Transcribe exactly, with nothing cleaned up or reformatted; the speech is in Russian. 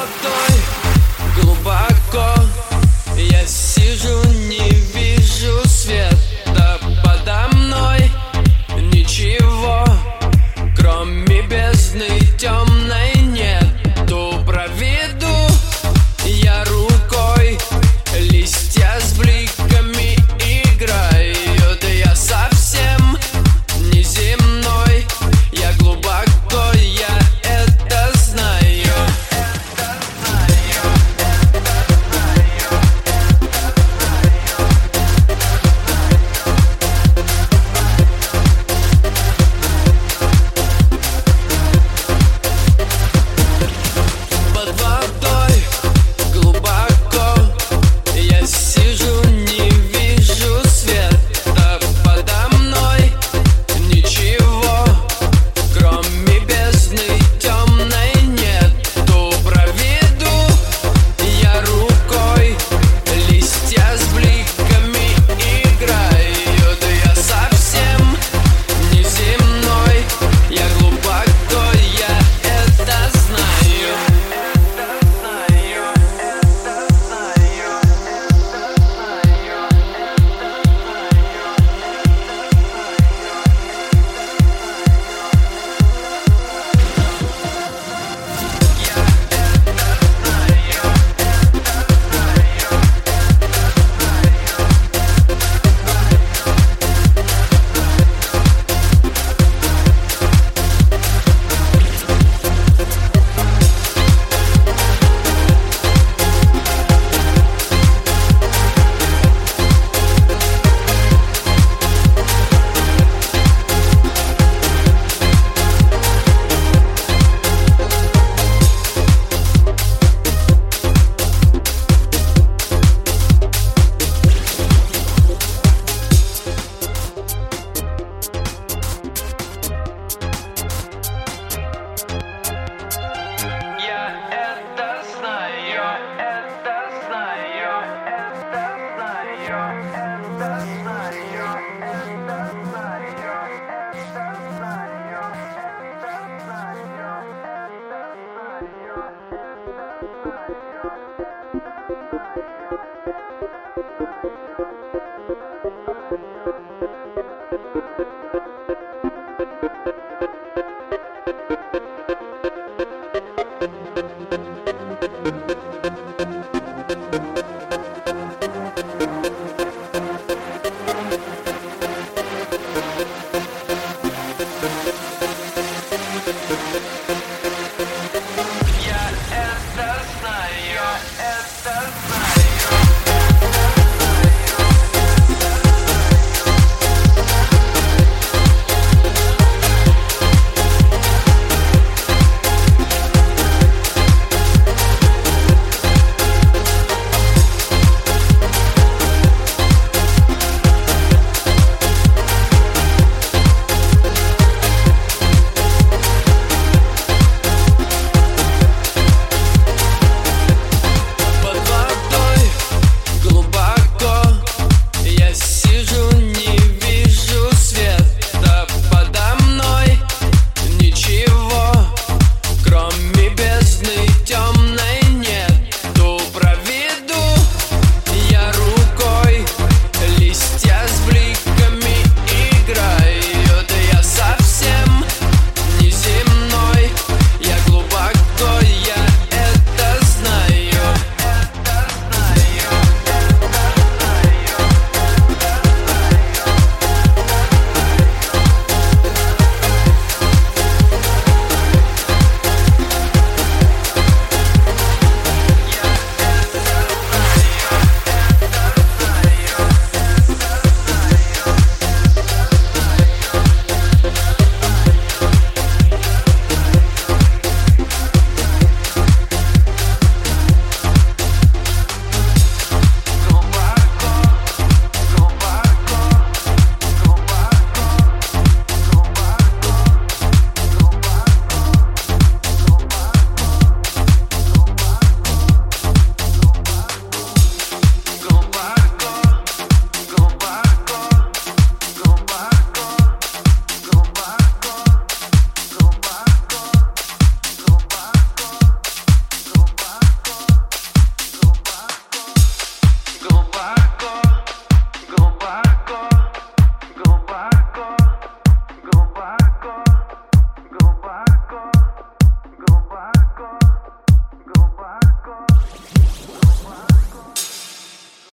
водой глубоко я сижу, не вижу света подо мной. Ничего, кроме бездны темной, нету. Проведу я рукой, листья с бликами играют. Я совсем неземной, я глубоко, я это знаю. Под водой глубоко я сижу, не вижу света подо мной. Ничего, кроме бездны темной, нету. Проведу я рукой, листья с бликами играют. Я совсем неземной, я глубоко, я это знаю. Я это знаю, это знаю, это знаю, это знаю, это знаю, это знаю, это знаю.